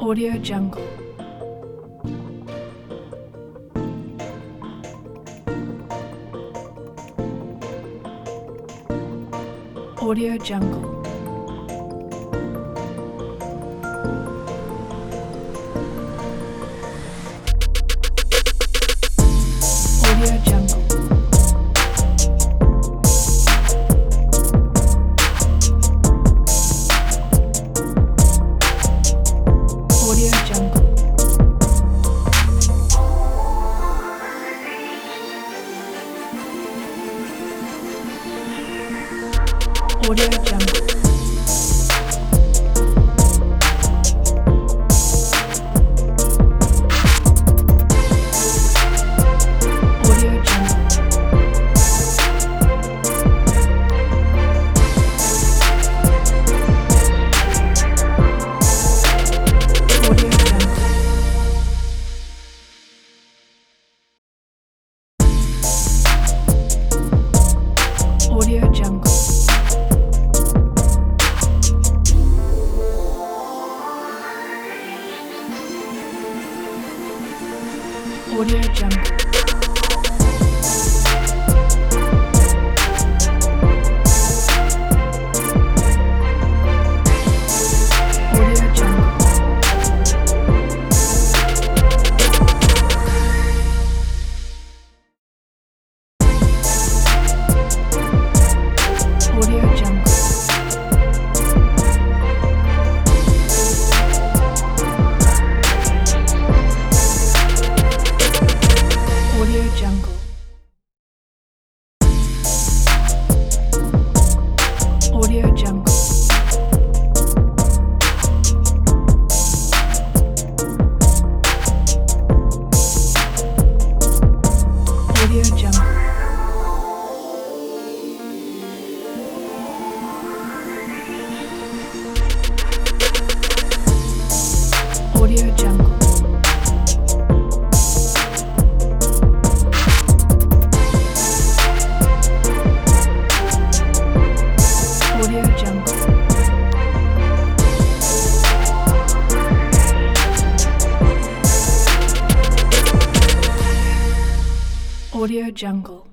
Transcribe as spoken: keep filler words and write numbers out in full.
Audio Jungle. Audio Jungle. Audio Jungle. Audio Jungle. Audio Jungle. Audio Jungle. Audio Jungle. Audio Jungle. Audio Jungle. Audio Jungle. Audio Jungle. Audio Jungle. Audio Jungle. Audio Jungle. Audio Jungle. Audio Jungle. Audio Jungle.